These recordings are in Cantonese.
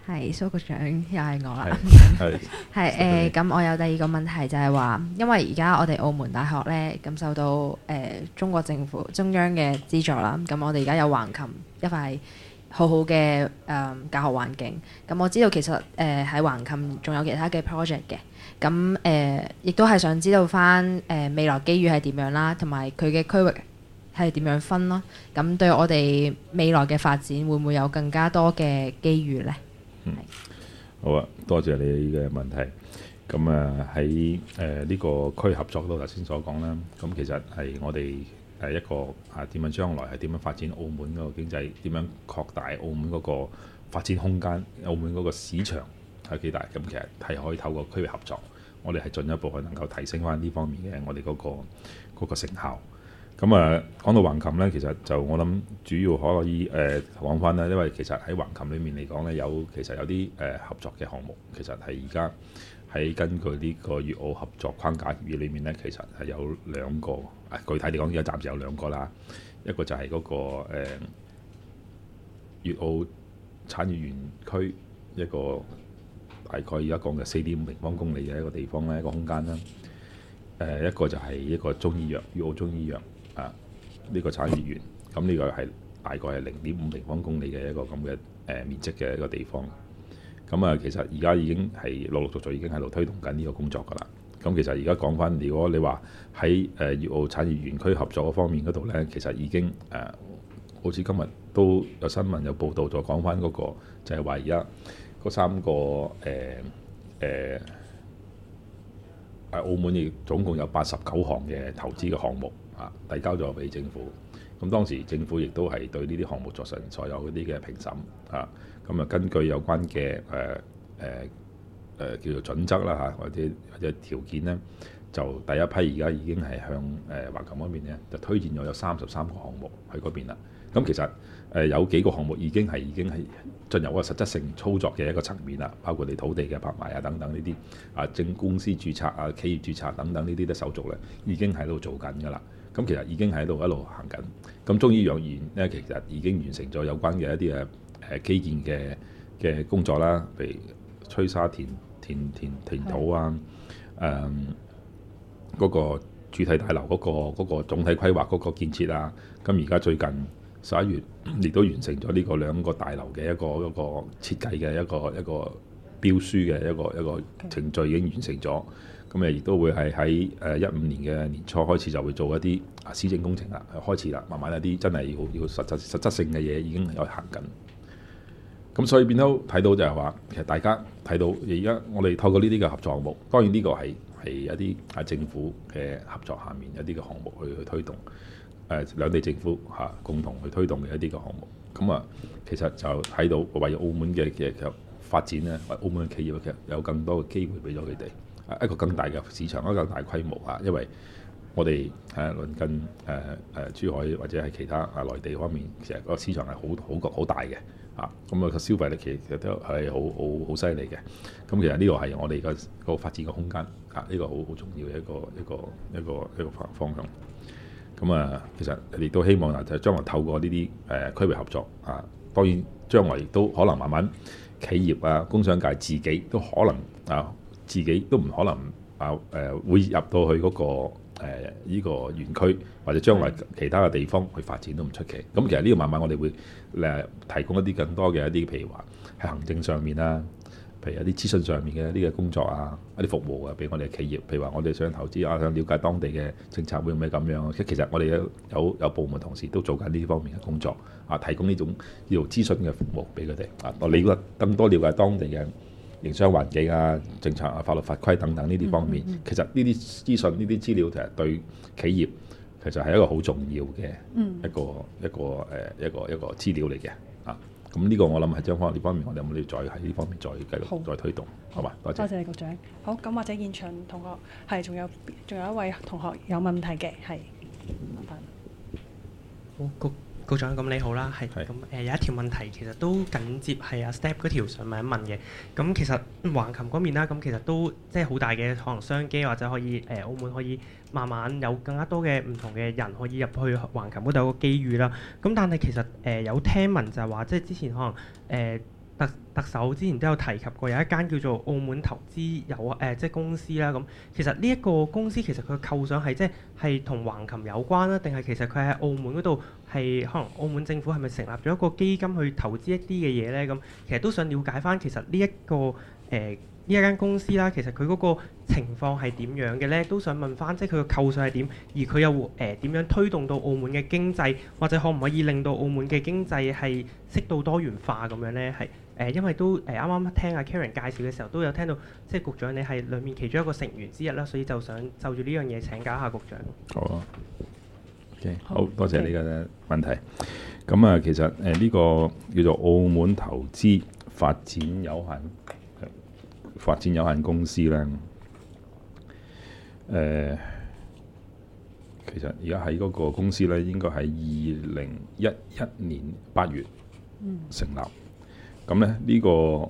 係蘇局長，又係我啦。 係係咁我有第二個問題就係話，因為而家我哋澳門大學咧咁受到中國政府中央嘅資助啦，咁我哋而家有橫琴一塊好好嘅教學環境。咁我知道其實喺橫琴仲有其他嘅 project 嘅，咁亦都係想知道翻未來機遇係點樣啦，同埋佢嘅區域係點樣分咯。咁對我哋未來嘅發展會唔會有更加多嘅機遇呢？ 好啊，多謝你嘅問題。咁喺呢個區合作嗰度頭先所講啦，咁其實係我哋一個點樣將來係點樣發展澳門嗰個經濟，點樣擴大澳門嗰個發展空間，澳門嗰個市場係幾大？咁其實係可以透過區域合作，我哋係進一步去能夠提升翻呢方面嘅我哋嗰個成效。咁講到橫琴呢，其實就我諗主要可以講翻啦，因為其實喺橫琴裏面嚟講呢，其實有啲合作嘅項目，其實係而家喺根據呢個粵澳合作框架協議裏面呢，其實係有兩個，具體嚟講而家暫時有兩個啦，一個就係嗰個粵澳產業園區，一個大概而家講嘅4.5平方公里嘅一個地方呢，一個空間啦。一個就係一個中醫藥，粵澳中醫藥呢個產業園，咁呢個係大概係0.5平方公里嘅一個咁嘅面積嘅一個地方。咁其實而家已經係陸陸續續已經喺度推動緊呢個工作㗎啦。咁其實而家講翻，如果你話喺粵澳產業園區合作嗰方面嗰度呢，其實已經好似今日都有新聞有報道咗講翻嗰個，就係話而家嗰3個澳門亦總共有89項嘅投資嘅項目遞交咗俾政府。咁當時政府亦都係對呢啲項目作成所有嗰啲嘅評審咁根據有關嘅叫做準則啦或者條件呢，就第一批而家已經係向橫琴嗰邊呢，就推薦咗有33個項目去嗰邊啦。咁其實有幾個項目已經係進入一個實質性操作嘅一個層面啦，包括你土地嘅拍賣等等呢啲正公司註冊企業註冊等等呢啲嘅手續咧，已經喺度做緊㗎啦。咁其實已經喺度一路行緊。咁中醫藥園咧，其實已經完成咗有關嘅一啲基建嘅工作啦，譬如吹沙填土嗰個主體大樓嗰個總體規劃嗰個建設啊。咁而家最近11月亦都完成咗呢個2個大樓嘅一個設計嘅一個標書嘅一個程序已經完成咗。咁亦都會係喺15年嘅年初開始就會做一啲施政工程啦，開始啦，慢慢一啲真係要實質性嘅嘢已經有行緊。咁所以變咗睇到就係話，其實大家睇到而家我哋透過呢啲嘅合作項目，當然呢個係一啲政府嘅合作下面一啲嘅項目去推動。兩地政府共同去推動嘅一啲嘅項目，咁其實就睇到為澳門嘅發展咧，為澳門嘅企業其實有更多嘅機會俾咗佢哋，一個更大嘅市場，一個更大規模因為我哋鄰近珠海或者係其他內地方面，其實個市場係好大嘅咁個消費力其實都係好犀利嘅。咁其實呢個係我哋個發展嘅空間呢個好重要嘅一個方向。咁其實亦都希望就將來透過呢啲區域合作當然將來亦都可能慢慢企業工商界自己都可能自己都唔可能會入到去嗰個呢個園區，或者將來其他嘅地方去發展都唔出奇。咁其實呢個慢慢我哋會提供一啲更多嘅一啲，譬如話喺行政上面譬如一啲資訊上面嘅一啲嘅工作一啲服務俾我哋嘅企業，譬如話我哋想投資想了解當地嘅政策會唔會咁樣。其實我哋有部門同事都做緊呢方面嘅工作提供呢種叫做諮詢嘅服務俾佢哋更多了解當地嘅營商環境政策法律法規等等呢啲方面。其實呢啲資訊呢啲資料其實對企業其實係一個好重要嘅一個資料嚟嘅咁呢個我諗係將呢方面，我哋有冇再喺呢方面再繼續再推動，好嘛？多謝。 多謝你局長。好，咁或者現場同學係仲有一位同學有問題嘅，係麻煩。 好，局長咁你好啦，係咁有一條問題其實都緊接係Step 嗰條想問一問嘅。咁其實橫琴嗰邊啦，咁其實都即係好大嘅可能商機，或者可以澳門可以慢慢有更加多嘅唔同嘅人可以入去橫琴嗰度有個機遇啦。咁但係其實有聽聞就係話，即係之前可能特首之前都有提及過，有一間叫做澳門投資即係公司啦。咁其實呢一個公司其實佢構想係即係同橫琴有關啦，定係其實佢喺澳門嗰度係可能澳門政府係咪成立咗一個基金去投資一啲嘅嘢呢？咁其實都想了解翻其實呢一間公司啦，其實佢嗰個情況係點樣嘅呢？都想問翻，即係佢嘅構想係點，而佢又點樣推動到澳門嘅經濟，或者可唔可以令到澳門嘅經濟係適度多元化咁樣呢？係因為都啱啱聽阿 Karen 介紹嘅時候，都有聽到即係局長你係裡面其中一個成員之一啦，所以就想就住呢樣嘢請教下局長。 好啊，OK， 好多謝你嘅問題。咁啊，其實呢個叫做澳門投資發展有限公司咧，其實而家喺嗰個公司咧，應該係2011年8月成立。咁咧呢個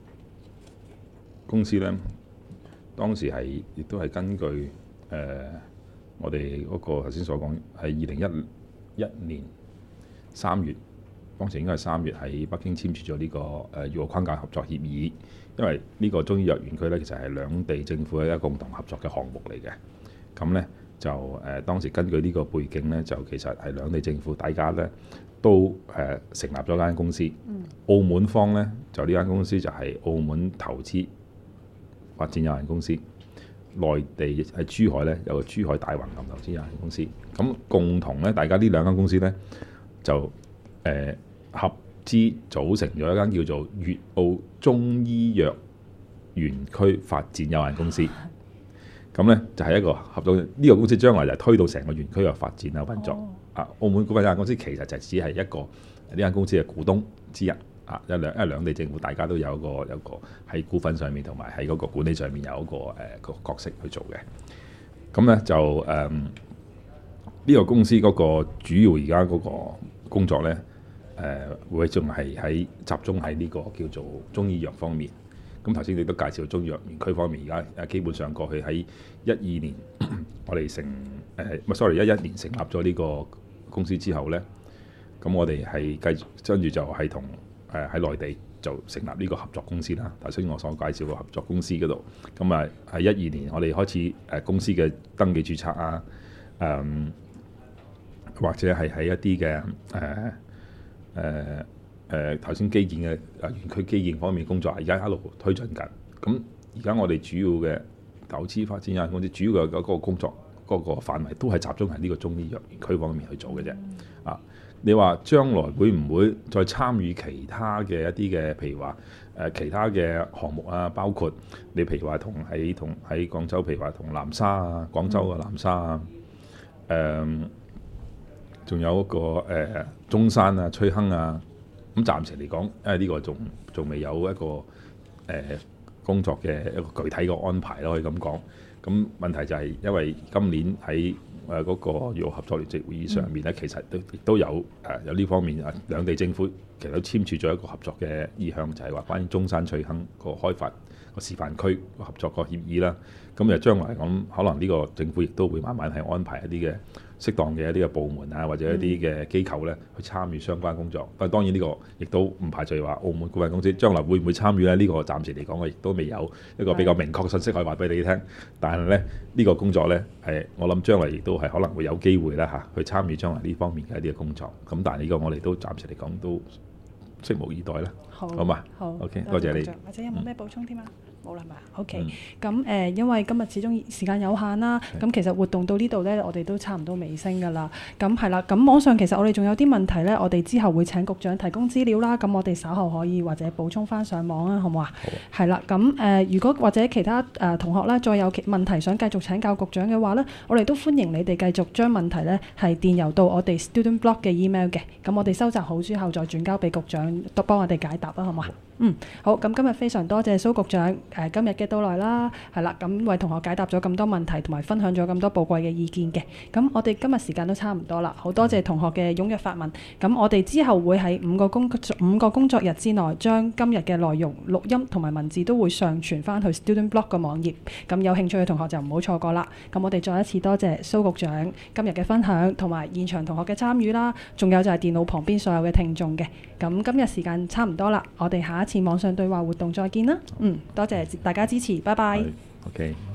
公司咧，當時亦都係根據我哋嗰個頭先所講，係2011年3月，當時應該係3月喺北京簽署咗呢個粵澳框架合作協議。因為呢個中醫藥園區咧，其實係兩地政府一個共同合作嘅項目嚟嘅。咁咧就當時根據呢個背景咧，就其實係兩地政府大家咧都成立咗間公司。澳門方咧就呢間公司就係澳門投資發展有限公司。內地喺珠海咧有個珠海大橫琴投資有限公司。咁共同咧，大家呢兩間公司咧就合資組成咗一間叫做粵澳中醫藥園區發展有限公司。咁咧就係一個合作，呢個公司將來就推到成個園區嘅發展啊運作。澳門股份有限公司其實就只係一個呢間公司嘅股東之一。因為兩地政府大家都有個喺股份上面同埋喺嗰個管理上面有一個角色去做嘅。咁咧就呢個公司嗰個主要而家嗰個工作咧，會仲係集中喺呢個叫做中醫藥方面。咁頭先你都介紹中醫藥園區方面，而家基本上過去喺12年我哋11年成立咗呢個公司之後咧，咁我哋係跟住就係同喺內地就成立呢個合作公司啦。頭先我所介紹嘅合作公司嗰度，咁啊喺12年我哋開始公司嘅登記註冊啊，或者係喺一啲嘅頭先基建嘅園區基建方面工作，而家一路推進緊。咁而家我哋主要嘅投資發展有限公司主要嘅嗰個工作嗰個範圍都係集中喺呢個中醫藥園區方面去做嘅啫。你話將來會唔會再參與其他嘅一啲嘅，譬如話其他嘅項目啊，包括你譬如話喺廣州，譬如話同南沙啊，廣州嘅南沙啊，仲有一個中山啊、翠亨啊。咁暫時嚟講，因為呢個仲未有一個工作嘅一個具體嘅安排咯，可以咁講。咁問題就係因為今年喺嗰個粵澳合作聯席會議上面咧，其實亦都有呢方面兩地政府其實都簽署咗一個合作嘅意向，就係話關於中山翠亨個開發個示範區個合作個協議啦。咁就將來咁可能呢個政府亦都會慢慢係安排一啲嘅適當嘅一啲嘅部門啊，或者一啲嘅機構咧去參與相關工作。但係當然呢個亦都唔排除話澳門股份公司將來會唔會參與咧？呢個暫時嚟講，我亦都未有一個比較明確嘅信息可以話俾你聽。但係咧呢個工作咧我諗將來亦都係可能會有機會啦去參與將來呢方面嘅一啲嘅工作。咁但係呢個我哋都暫時嚟講都拭目以待啦。好嘛？好 OK， 多謝你。 或者有冇咩補充添啊？冇啦，係嘛 ？OK， 咁因為今日始終時間有限啦，咁其實活動到呢度呢，我哋都差唔多尾聲㗎啦。咁係啦，咁網上其實我哋仲有啲問題呢，我哋之後會請局長提供資料啦。咁我哋稍後可以或者補充翻上網啊，好唔好啊？係啦，咁如果或者其他同學呢，再有問題想繼續請教局長嘅話呢，我哋都歡迎你哋繼續將問題呢係電郵到我哋 Student Blog 嘅 email 嘅。咁我哋收集好之後再轉交俾局長，都幫我哋解答啦，好唔好啊？好，咁今日非常多謝蘇局長今日嘅到來啦，係啦，咁為同學解答咗咁多問題，同埋分享咗咁多寶貴嘅意見嘅。咁我哋今日時間都差唔多啦，好多謝同學嘅踴躍發問。咁我哋之後會喺5個工作日之內，將今日嘅內容錄音同埋文字都會上傳翻去 Student Blog 個網頁。咁有興趣嘅同學就唔好錯過啦。咁我哋再一次多謝蘇局長今日嘅分享，同埋現場同學嘅參與啦，仲有就係電腦旁邊所有嘅聽眾嘅。咁今日時間差唔多啦。 啦，我哋下一次網上對話活動再見啦。多謝大家支持，拜拜。 OK。